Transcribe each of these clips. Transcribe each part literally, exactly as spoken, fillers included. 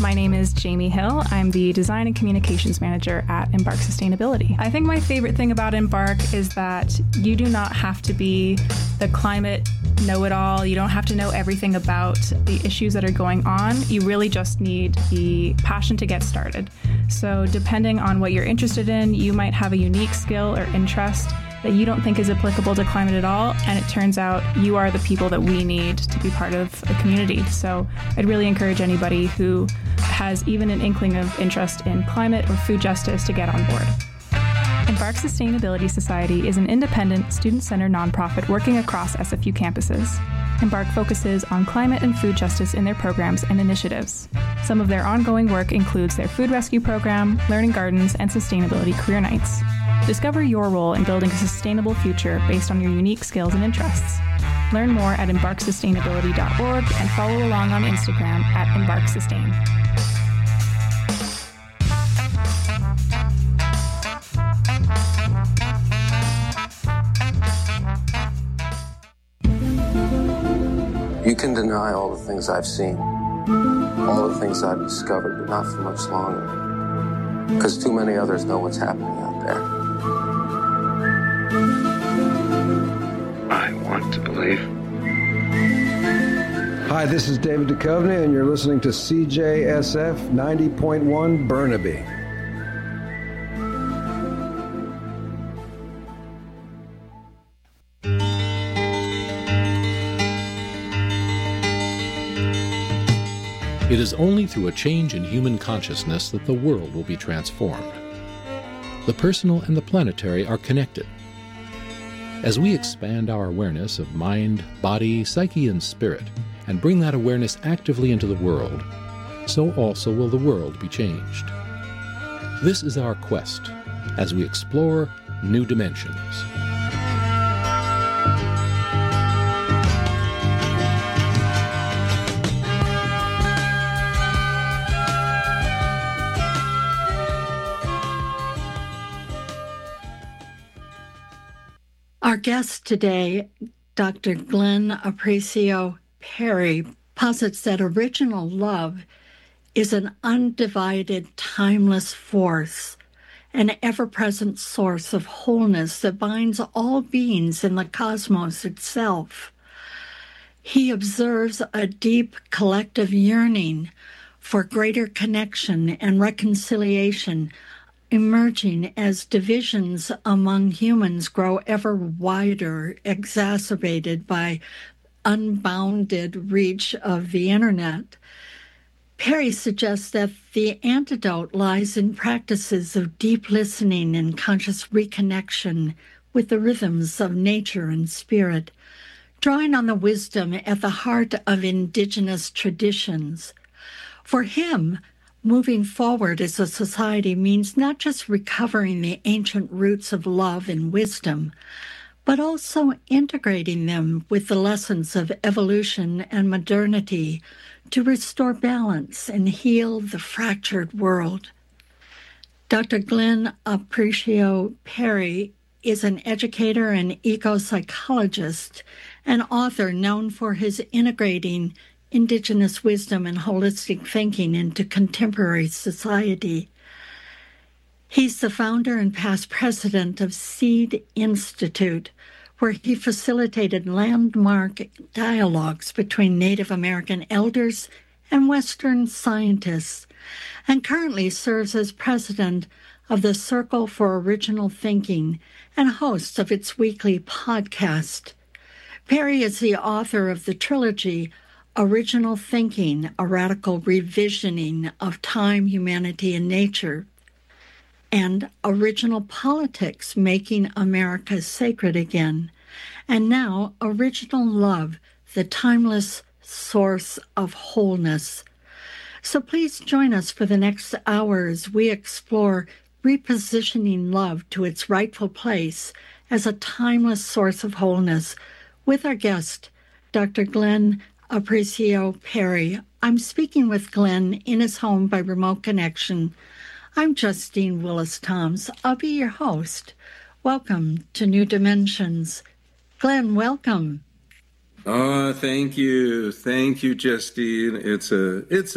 My name is Jamie Hill. I'm the Design and Communications Manager at Embark Sustainability. I think my favorite thing about Embark is that you do not have to be the climate know-it-all. You don't have to know everything about the issues that are going on. You really just need the passion to get started. So depending on what you're interested in, you might have a unique skill or interest that you don't think is applicable to climate at all, and it turns out you are the people that we need to be part of the community. So I'd really encourage anybody who has even an inkling of interest in climate or food justice to get on board. Embark Sustainability Society is an independent, student-centered nonprofit working across S F U campuses. Embark focuses on climate and food justice in their programs and initiatives. Some of their ongoing work includes their food rescue program, learning gardens, and sustainability career nights. Discover your role in building a sustainable future based on your unique skills and interests. Learn more at embark sustainability dot org and follow along on Instagram at embark sustain. You can deny all the things I've seen, all the things I've discovered, but not for much longer, because too many others know what's happening out there. I want to believe. Hi, this is David Duchovny, and you're listening to C J S F ninety point one Burnaby. It is only through a change in human consciousness that the world will be transformed. The personal and the planetary are connected. As we expand our awareness of mind, body, psyche, and spirit, and bring that awareness actively into the world, so also will the world be changed. This is our quest as we explore new dimensions. Our guest today, Doctor Glenn Aparicio Perry, posits that original love is an undivided, timeless force, an ever-present source of wholeness that binds all beings in the cosmos itself. He observes a deep collective yearning for greater connection and reconciliation emerging as divisions among humans grow ever wider, exacerbated by unbounded reach of the internet. Perry suggests that the antidote lies in practices of deep listening and conscious reconnection with the rhythms of nature and spirit, drawing on the wisdom at the heart of indigenous traditions. For him, moving forward as a society means not just recovering the ancient roots of love and wisdom, but also integrating them with the lessons of evolution and modernity to restore balance and heal the fractured world. Doctor Glenn Aparicio Perry is an educator and eco-psychologist, an author known for his integrating Indigenous wisdom and holistic thinking into contemporary society. He's the founder and past president of Seed Institute, where he facilitated landmark dialogues between Native American elders and Western scientists, and currently serves as president of the Circle for Original Thinking and host of its weekly podcast. Perry is the author of the trilogy Original Thinking, a Radical Revisioning of Time, Humanity, and Nature, and Original Politics, Making America Sacred Again, and now Original Love, the Timeless Source of Wholeness. So please join us for the next hour as we explore repositioning love to its rightful place as a timeless source of wholeness with our guest, Doctor Glenn Aparicio Perry. I'm speaking with Glenn in his home by remote connection. I'm Justine Willis-Toms. I'll be your host. Welcome to New Dimensions. Glenn, welcome. Oh, thank you. Thank you, Justine. It's a it's a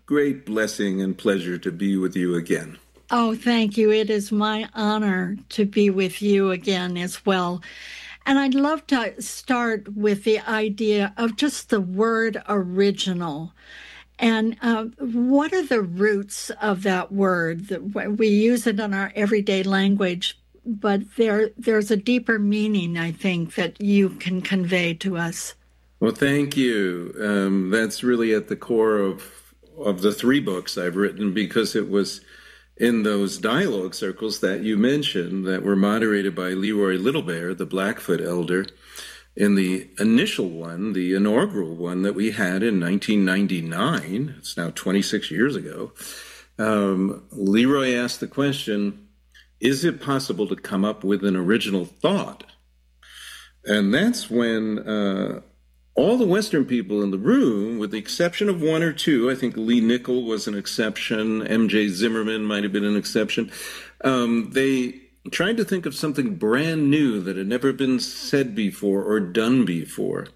great blessing and pleasure to be with you again. Oh, thank you. It is my honor to be with you again as well. And I'd love to start with the idea of just the word original. And uh, what are the roots of that word? We use it in our everyday language, but there there's a deeper meaning, I think, that you can convey to us. Well, thank you. Um, that's really at the core of of the three books I've written, because it was in those dialogue circles that you mentioned that were moderated by Leroy Littlebear, the Blackfoot elder. In the initial one, the inaugural one that we had in nineteen ninety-nine, it's now twenty-six years ago, um, Leroy asked the question, is it possible to come up with an original thought? And that's when uh, all the Western people in the room, with the exception of one or two, I think Lee Nickel was an exception, M J Zimmerman might have been an exception, um, they tried to think of something brand new that had never been said before or done before,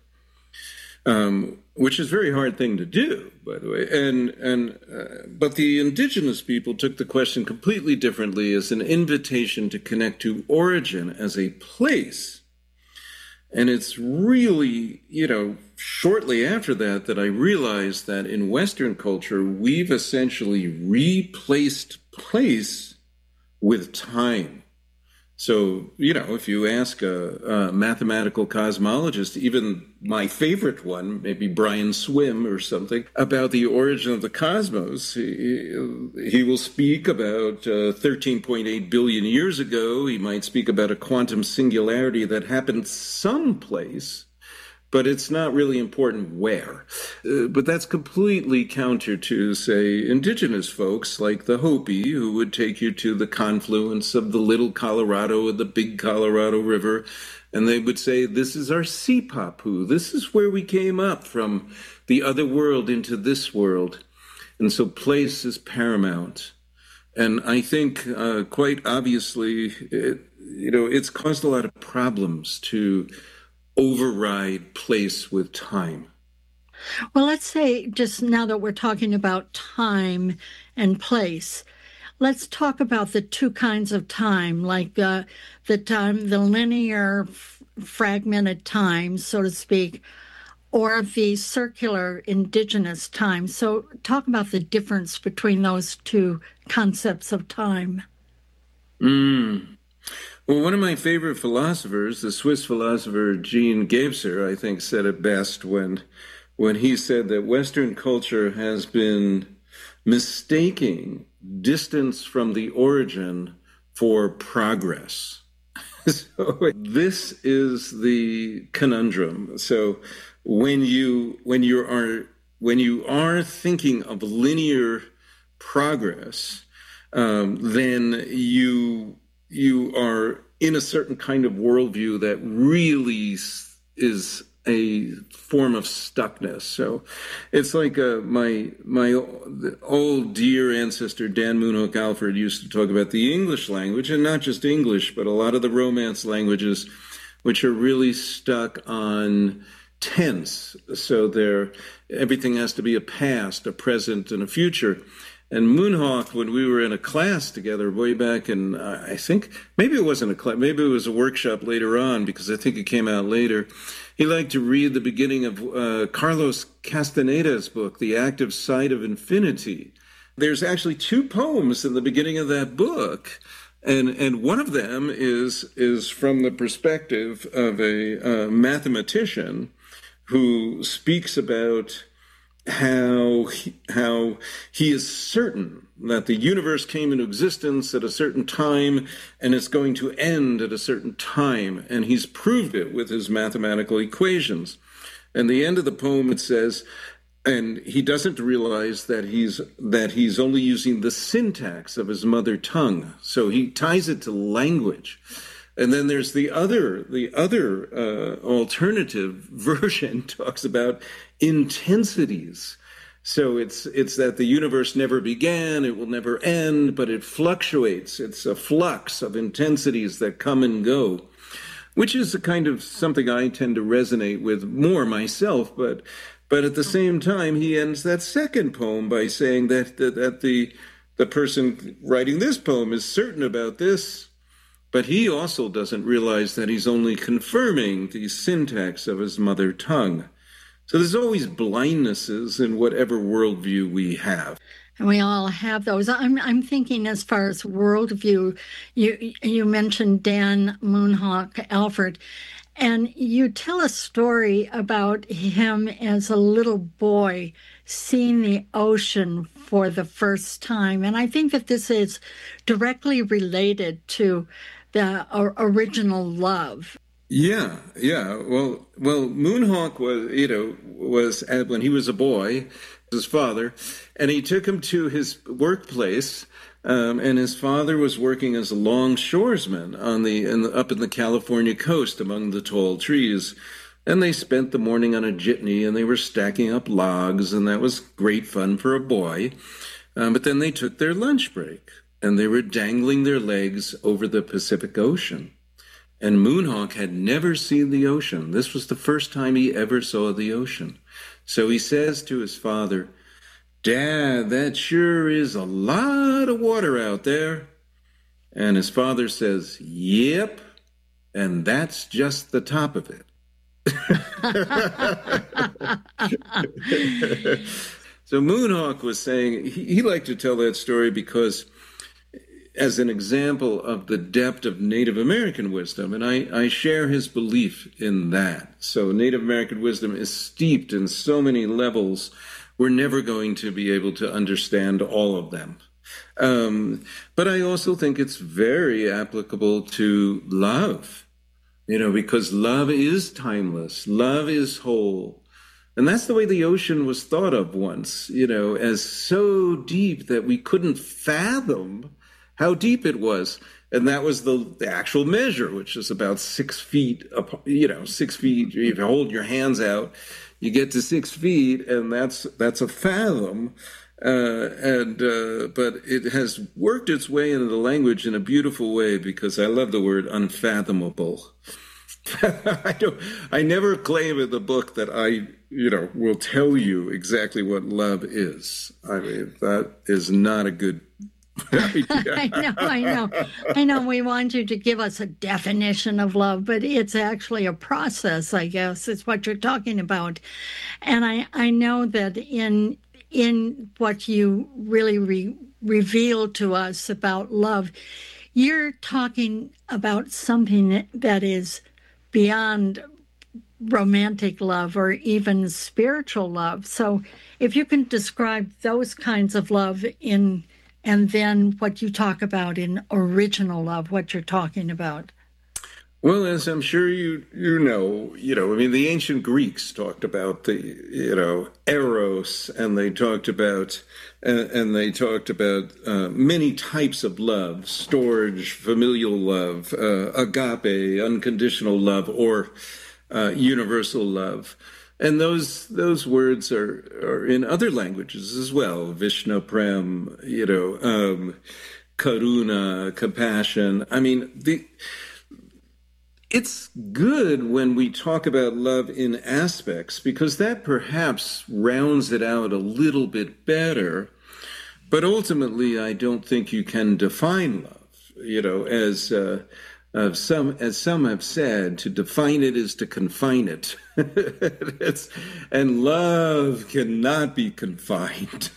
um, which is a very hard thing to do, by the way. And and uh, but the indigenous people took the question completely differently, as an invitation to connect to origin as a place. And it's really, you know, shortly after that that I realized that in Western culture, we've essentially replaced place with time. So, you know, if you ask a, a mathematical cosmologist, even my favorite one, maybe Brian Swim or something, about the origin of the cosmos, he, he will speak about uh, thirteen point eight billion years ago. He might speak about a quantum singularity that happened someplace, but it's not really important where. Uh, but that's completely counter to, say, indigenous folks like the Hopi, who would take you to the confluence of the Little Colorado and the Big Colorado River, and they would say, this is our Sipapu. This is where we came up from the other world into this world. And so place is paramount. And I think uh, quite obviously, it, you know, it's caused a lot of problems to override place with time. Well, let's say, just now that we're talking about time and place, let's talk about the two kinds of time, like the the time, the linear f- fragmented time, so to speak, or the circular indigenous time. So talk about the difference between those two concepts of time. Mm. Well, one of my favorite philosophers, the Swiss philosopher Jean Gebser, I think said it best when when he said that Western culture has been mistaking distance from the origin for progress. So this is the conundrum. So when you when you are when you are thinking of linear progress, um, then you you are in a certain kind of worldview that really is a form of stuckness. So it's like uh, my my old dear ancestor Dan Moonhook Alford used to talk about the English language, and not just English, but a lot of the Romance languages, which are really stuck on tense. So they're, everything has to be a past, a present, and a future. And Moonhook, when we were in a class together way back in, uh, I think, maybe it wasn't a class, maybe it was a workshop later on, because I think it came out later, he liked to read the beginning of uh, Carlos Castaneda's book, The Active Side of Infinity. There's actually two poems in the beginning of that book, and and one of them is is from the perspective of a uh, mathematician who speaks about how he, how he is certain that the universe came into existence at a certain time and it's going to end at a certain time, and he's proved it with his mathematical equations. And the end of the poem, it says, and he doesn't realize that he's that he's only using the syntax of his mother tongue, so he ties it to language. And then there's the other, the other uh, alternative version talks about intensities. So it's it's that the universe never began, it will never end, but it fluctuates. It's a flux of intensities that come and go, which is a kind of something I tend to resonate with more myself. But But at the same time, he ends that second poem by saying that, that, that the, the person writing this poem is certain about this, but he also doesn't realize that he's only confirming the syntax of his mother tongue. So there's always blindnesses in whatever worldview we have. And we all have those. I'm I'm thinking as far as worldview, you you mentioned Dan Moonhawk Alford, and you tell a story about him as a little boy seeing the ocean for the first time. And I think that this is directly related to the original love. Yeah, yeah. Well, well, Moonhawk was, you know, was when he was a boy, his father, and he took him to his workplace, um, and his father was working as a longshoresman on the, in the up in the California coast among the tall trees, and they spent the morning on a jitney, and they were stacking up logs, and that was great fun for a boy. Um, but then they took their lunch break, and they were dangling their legs over the Pacific Ocean. And Moonhawk had never seen the ocean. This was the first time he ever saw the ocean. So he says to his father, "Dad, that sure is a lot of water out there." And his father says, "Yep, and that's just the top of it." So Moonhawk was saying, he, he liked to tell that story because as an example of the depth of Native American wisdom, and I, I share his belief in that. So Native American wisdom is steeped in so many levels, we're never going to be able to understand all of them. Um, but I also think it's very applicable to love, you know, because love is timeless, love is whole. And that's the way the ocean was thought of once, you know, as so deep that we couldn't fathom how deep it was. And that was the, the actual measure, which is about six feet, up, you know, six feet. If you hold your hands out, you get to six feet, and that's that's a fathom. Uh, and uh, but it has worked its way into the language in a beautiful way, because I love the word unfathomable. I don't. I never claim in the book that I, you know, will tell you exactly what love is. I mean, that is not a good I know, I know. I know we want you to give us a definition of love, but it's actually a process, I guess, is what you're talking about. And I, I know that in in what you really re- reveal to us about love, you're talking about something that is beyond romantic love or even spiritual love. So if you can describe those kinds of love in and then what you talk about in original love, what you're talking about. Well, as I'm sure you you know, you know, I mean, the ancient Greeks talked about the, you know, eros, and they talked about, uh, and they talked about uh, many types of love: storge, familial love, uh, agape, unconditional love, or uh, universal love. And those those words are, are in other languages as well. Vishnu Prem, you know, um, karuna, compassion. I mean, the it's good when we talk about love in aspects, because that perhaps rounds it out a little bit better. But ultimately, I don't think you can define love, you know, as uh, Uh, some, as some have said, to define it is to confine it. it's, and love cannot be confined.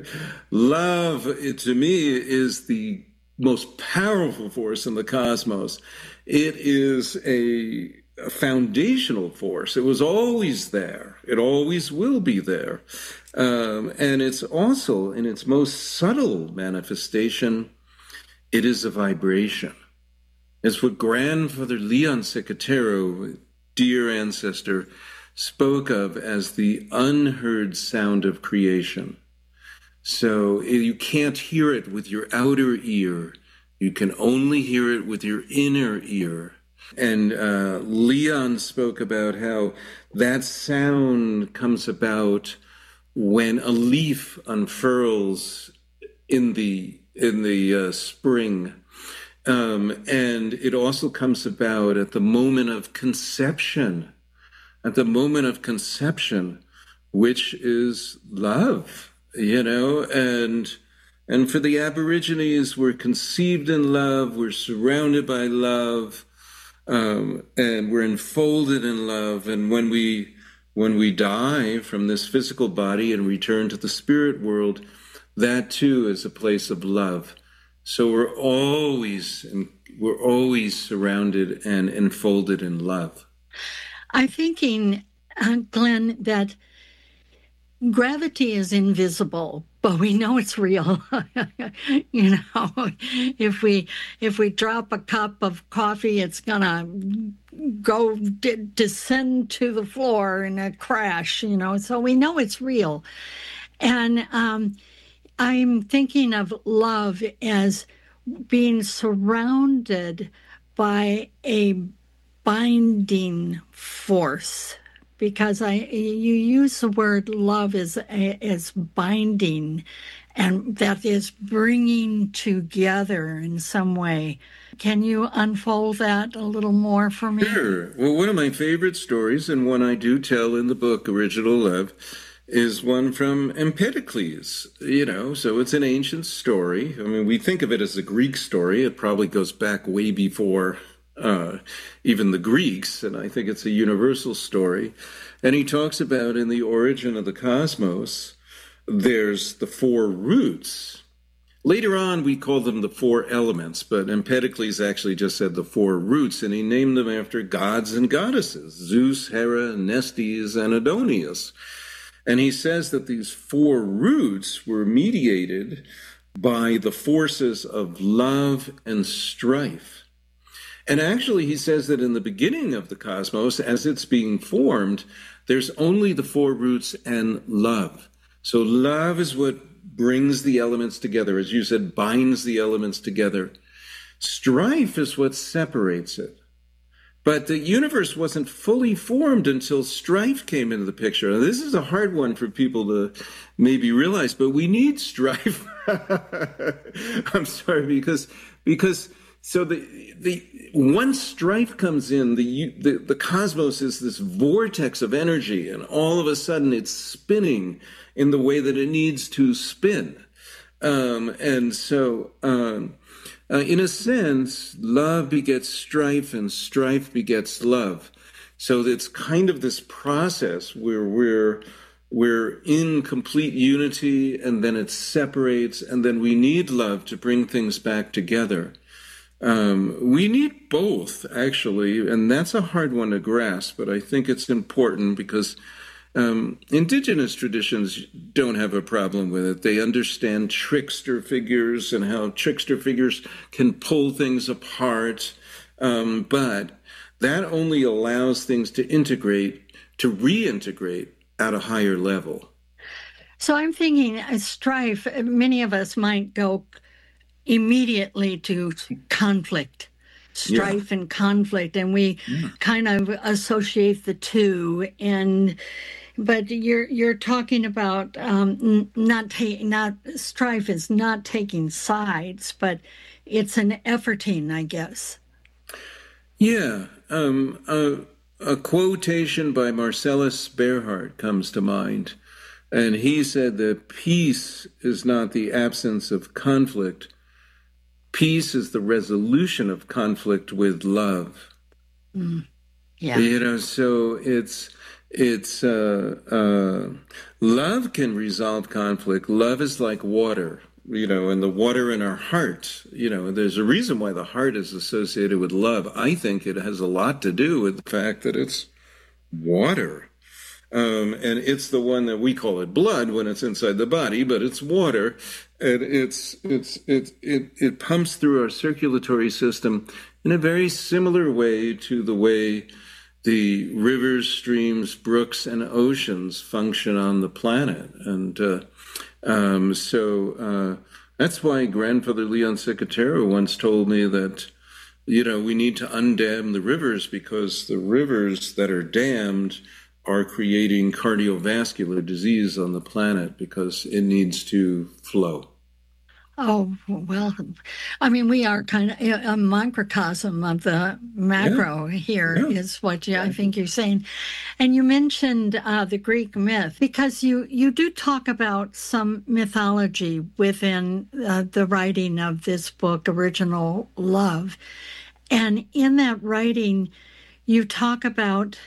Love, it, to me, is the most powerful force in the cosmos. It is a, a foundational force. It was always there. It always will be there. Um, and it's also, in its most subtle manifestation, it is a vibration. It's what Grandfather Leon Secatero, dear ancestor, spoke of as the unheard sound of creation. So you can't hear it with your outer ear. You can only hear it with your inner ear. And uh, Leon spoke about how that sound comes about when a leaf unfurls in the in the uh, spring. Um, and it also comes about at the moment of conception. At the moment of conception, which is love, you know, and and for the Aborigines, we're conceived in love, we're surrounded by love, um, and we're enfolded in love. And when we when we die from this physical body and return to the spirit world, that too is a place of love. So we're always we're always surrounded and enfolded in love. I'm thinking, uh, Glenn, that gravity is invisible, but we know it's real. You know, if we if we drop a cup of coffee, it's gonna go d- descend to the floor in a crash. You know, so we know it's real. And um, I'm thinking of love as being surrounded by a binding force, because I you use the word love as as binding, and that is bringing together in some way. Can you unfold that a little more for me? Sure. Well, one of my favorite stories, and one I do tell in the book Original Love, is one from Empedocles, you know, so it's an ancient story. I mean, we think of it as a Greek story. It probably goes back way before uh, even the Greeks, and I think it's a universal story. And he talks about in the origin of the cosmos, there's the four roots. Later on, we call them the four elements, but Empedocles actually just said the four roots, and he named them after gods and goddesses, Zeus, Hera, Nestes, and Adonis. And he says that these four roots were mediated by the forces of love and strife. And actually, he says that in the beginning of the cosmos, as it's being formed, there's only the four roots and love. So love is what brings the elements together, as you said, binds the elements together. Strife is what separates it. But the universe wasn't fully formed until strife came into the picture. Now, this is a hard one for people to maybe realize, but we need strife. I'm sorry, because because so the the once strife comes in, the, the the cosmos is this vortex of energy, and all of a sudden it's spinning in the way that it needs to spin, um, and so. Um, Uh, in a sense, love begets strife and strife begets love. So it's kind of this process where we're we're in complete unity, and then it separates, and then we need love to bring things back together. Um, we need both, actually, and that's a hard one to grasp, but I think it's important because Um, indigenous traditions don't have a problem with it. They understand trickster figures and how trickster figures can pull things apart. Um, but that only allows things to integrate, to reintegrate at a higher level. So I'm thinking a strife, many of us might go immediately to conflict. Strife yeah. and conflict, and we yeah. kind of associate the two. And but you're you're talking about um, not taking not strife is not taking sides, but it's an efforting, I guess. Yeah, um, a, a quotation by Marcellus Berhart comes to mind, and he said that peace is not the absence of conflict. Peace is the resolution of conflict with love. Mm. Yeah. You know, so it's it's uh, uh, love can resolve conflict. Love is like water, you know, and the water in our heart. You know, there's a reason why the heart is associated with love. I think it has a lot to do with the fact that it's water. Um, and it's the one that we call it blood when it's inside the body, but it's water, and it's it's it it it pumps through our circulatory system in a very similar way to the way the rivers, streams, brooks, and oceans function on the planet. And uh, um, so uh, that's why Grandfather Leon Secatero once told me that, you know, we need to undam the rivers, because the rivers that are dammed are creating cardiovascular disease on the planet because it needs to flow. Oh, well, I mean, we are kind of a microcosm of the macro yeah. here yeah. is what you, I think you're saying. And you mentioned uh, the Greek myth, because you, you do talk about some mythology within uh, the writing of this book, Original Love. And in that writing, you talk about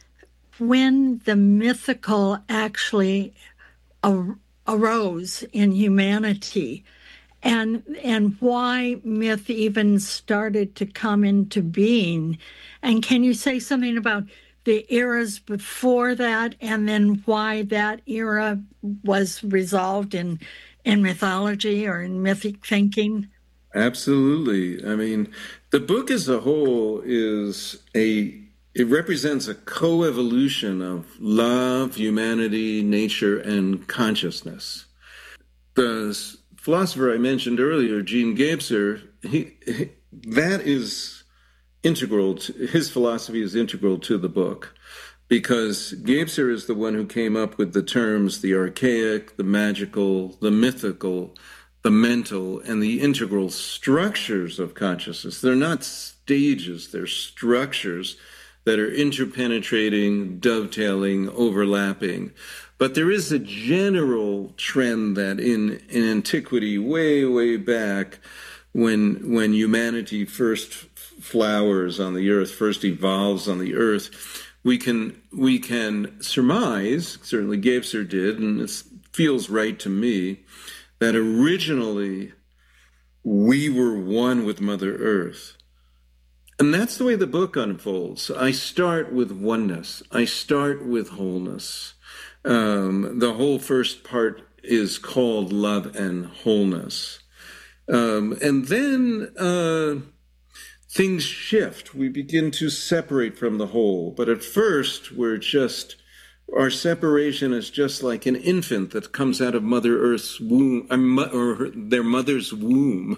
when the mythical actually ar- arose in humanity, and and why myth even started to come into being. And can you say something about the eras before that, and then why that era was resolved in, in mythology or in mythic thinking? Absolutely. I mean, the book as a whole is a, it represents a co-evolution of love, humanity, nature, and consciousness. The philosopher I mentioned earlier, Jean Gebser, he, he, that is integral to, his philosophy is integral to the book, because Gebser is the one who came up with the terms the archaic, the magical, the mythical, the mental, and the integral structures of consciousness. They're not stages, they're structures that are interpenetrating, dovetailing, overlapping. But there is a general trend that in, in antiquity, way, way back, when when humanity first flowers on the earth, first evolves on the earth, we can we can surmise, certainly Gebser did, and it feels right to me, that originally we were one with Mother Earth. And that's the way the book unfolds. I start with oneness. I start with wholeness. Um, the whole first part is called Love and Wholeness. Um, and then uh, things shift. We begin to separate from the whole. But at first, we're just, our separation is just like an infant that comes out of Mother Earth's womb, or their mother's womb.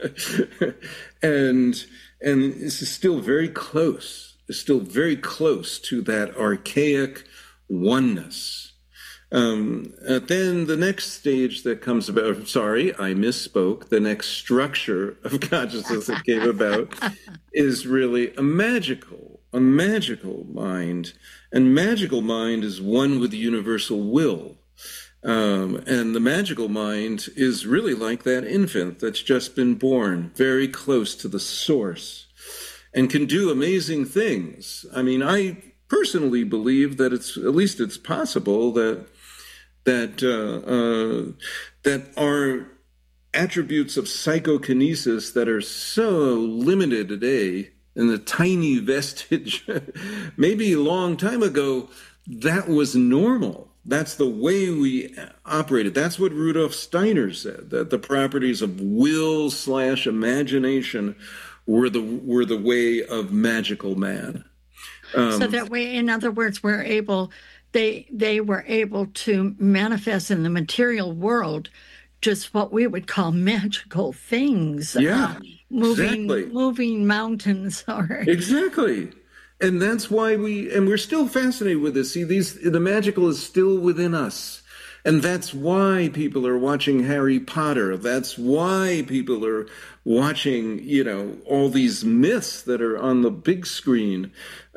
and and this is still very close. It's still very close to that archaic oneness. Um, and then the next stage that comes about, sorry, I misspoke, the next structure of consciousness that came about is really a magical, a magical mind. And magical mind is one with the universal will. Um, and the magical mind is really like that infant that's just been born, very close to the source, and can do amazing things. I mean, I personally believe that it's, at least it's possible that that uh, uh, that are attributes of psychokinesis that are so limited today, and the tiny vestige, maybe a long time ago, that was normal. That's the way we operated. That's what Rudolf Steiner said, that the properties of will slash imagination were the were the way of magical man. Um, so that way, in other words, we're able, they they were able to manifest in the material world just what we would call magical things. Yeah, uh, moving, exactly. Moving mountains. Or exactly. And that's why we, and we're still fascinated with this. See, these, the magical is still within us. And that's why people are watching Harry Potter. That's why people are watching, you know, all these myths that are on the big screen.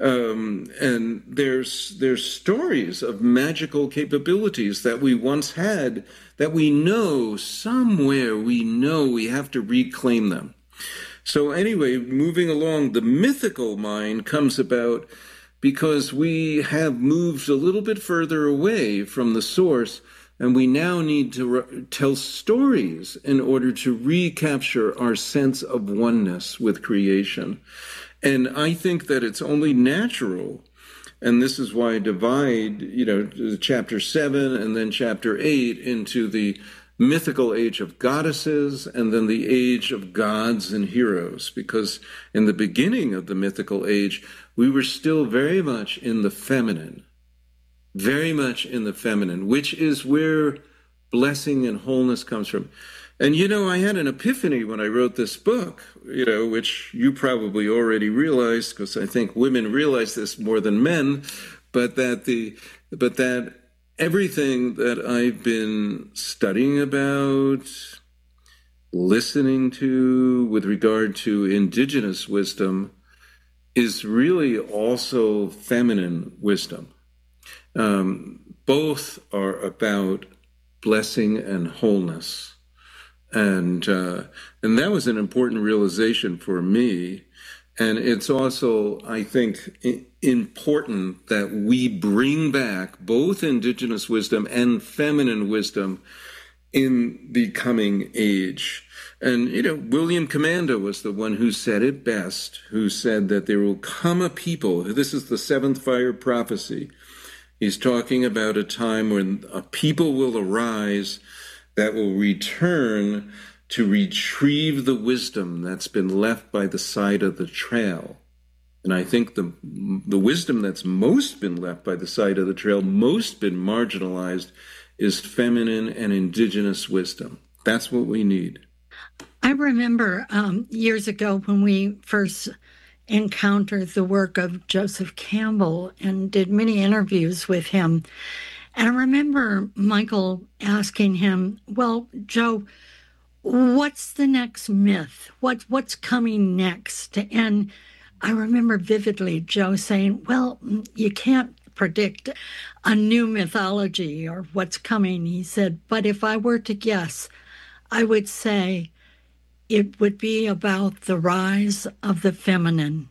Um, and there's, there's stories of magical capabilities that we once had that we know somewhere, we know we have to reclaim them. So anyway, moving along, the mythical mind comes about because we have moved a little bit further away from the source, and we now need to re- tell stories in order to recapture our sense of oneness with creation. And I think that it's only natural, and this is why I divide, you know, chapter seven and then chapter eight into the mythical age of goddesses, and then the age of gods and heroes, because in the beginning of the mythical age, we were still very much in the feminine, very much in the feminine, which is where blessing and wholeness comes from. And, you know, I had an epiphany when I wrote this book, you know, which you probably already realized, because I think women realize this more than men, but that the, but that everything that I've been studying about, listening to with regard to indigenous wisdom is really also feminine wisdom. Um, both are about blessing and wholeness. And uh, and that was an important realization for me. And it's also, I think, I- important that we bring back both indigenous wisdom and feminine wisdom in the coming age. And, you know, William Commando was the one who said it best, who said that there will come a people. This is the seventh fire prophecy. He's talking about a time when a people will arise that will return to retrieve the wisdom that's been left by the side of the trail. And I think the the wisdom that's most been left by the side of the trail, most been marginalized, is feminine and indigenous wisdom. That's what we need. I remember um, years ago when we first encountered the work of Joseph Campbell and did many interviews with him. And I remember Michael asking him, well, Joe, what's the next myth? What, what's coming next? And I remember vividly Joe saying, well, you can't predict a new mythology or what's coming. He said, but if I were to guess, I would say it would be about the rise of the feminine.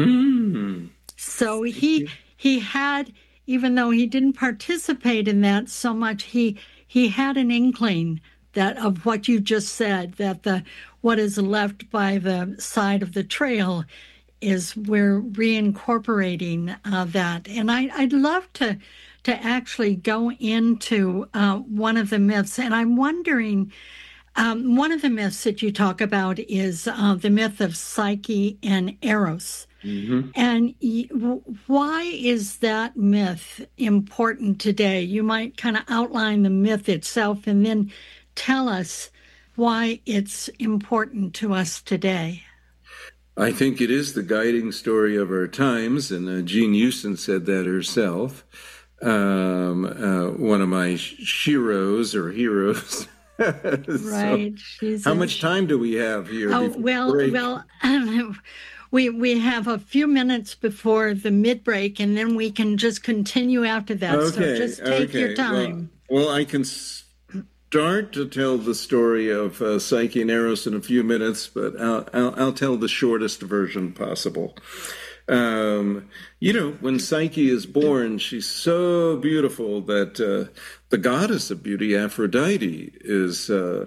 Mm. So he he had, even though he didn't participate in that so much, he he had an inkling that of what you just said, that the what is left by the side of the trail is we're reincorporating uh, that. And I, I'd love to to actually go into uh, one of the myths, and I'm wondering. Um, one of the myths that you talk about is uh, the myth of Psyche and Eros. Mm-hmm. And y- w- why is that myth important today? You might kind of outline the myth itself and then tell us why it's important to us today. I think it is the guiding story of our times, and uh, Jean Houston said that herself. Um, uh, one of my sheroes or heroes. Right. So how a, much time do we have here? Oh, well, break? well, um, we we have a few minutes before the mid break, and then we can just continue after that. Okay, so just take okay. your time. Well, well, I can start to tell the story of uh, Psyche and Eros in a few minutes, but I'll, I'll, I'll tell the shortest version possible. Um, you know, when Psyche is born, she's so beautiful that uh, the goddess of beauty, Aphrodite, is uh,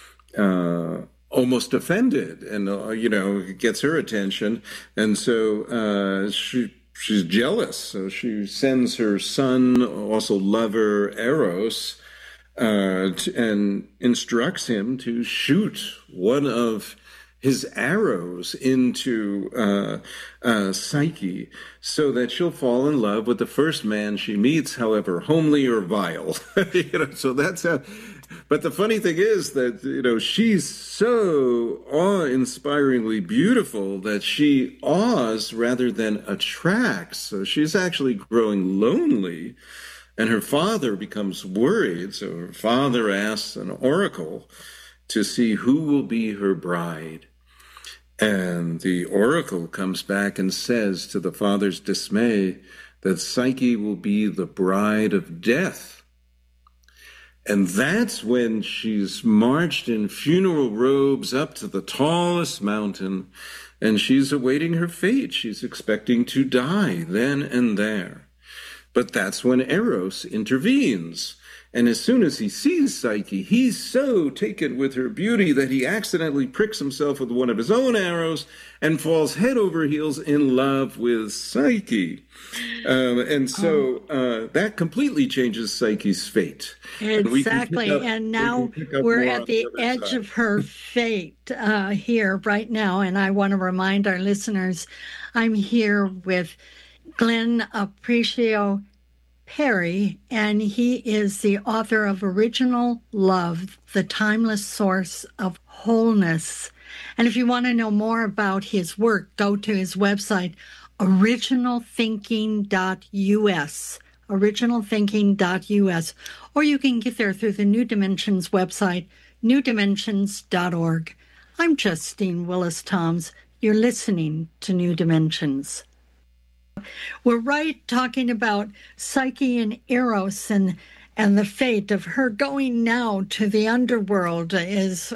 uh, almost offended and, uh, you know, gets her attention. And so uh, she she's jealous. So she sends her son, also lover, Eros, uh, to, and instructs him to shoot one of his arrows into uh, uh, Psyche so that she'll fall in love with the first man she meets, however homely or vile. you know, so that's how. But the funny thing is that, you know, she's so awe-inspiringly beautiful that she awes rather than attracts. So she's actually growing lonely, and her father becomes worried. So her father asks an oracle to see who will be her bride. And the oracle comes back and says, to the father's dismay, that Psyche will be the bride of death. And that's when she's marched in funeral robes up to the tallest mountain, and she's awaiting her fate. She's expecting to die then and there. But that's when Eros intervenes. And as soon as he sees Psyche, he's so taken with her beauty that he accidentally pricks himself with one of his own arrows and falls head over heels in love with Psyche. Um, and so uh, that completely changes Psyche's fate. Exactly. And, up, and now we we're at the, the edge side. of her fate uh, here right now. And I want to remind our listeners, I'm here with Glenn Aparicio Perry, and he is the author of Original Love, the Timeless Source of Wholeness. And if you want to know more about his work, go to his website, original thinking dot U S, original thinking dot U S, or you can get there through the New Dimensions website, new dimensions dot org. I'm Justine Willis-Toms. You're listening to New Dimensions. We're right talking about Psyche and Eros and and the fate of her going now to the underworld is